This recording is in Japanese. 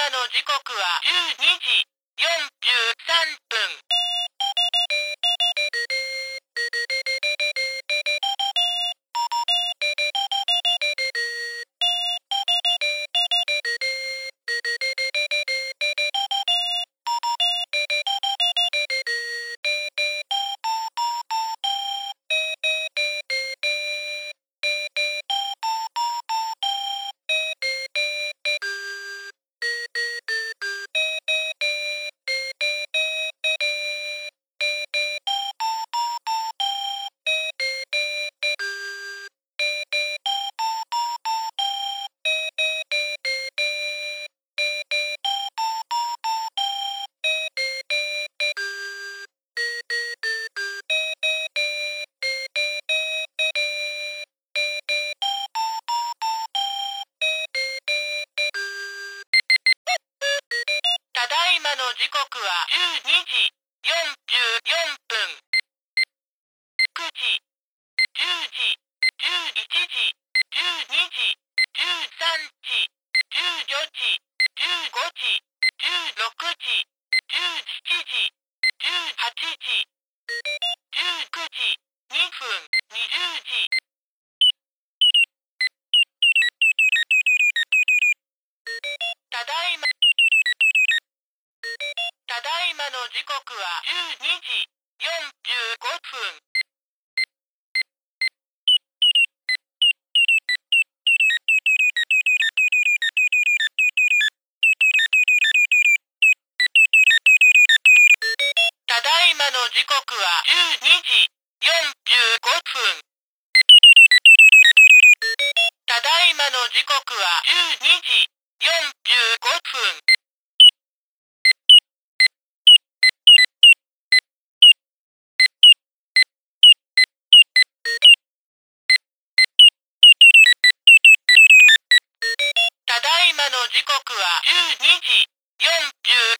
今の時刻は12時43分。ただいまの時刻は12時44分。9時、10時、11時、12時、13時、14時、15時、16時、17時、18時、19時、2分、20時。ただいまの時刻は12時45分。ただいまの時刻は12時45分。ただいまの時刻は12時45分。ただいまの時刻は12時45分。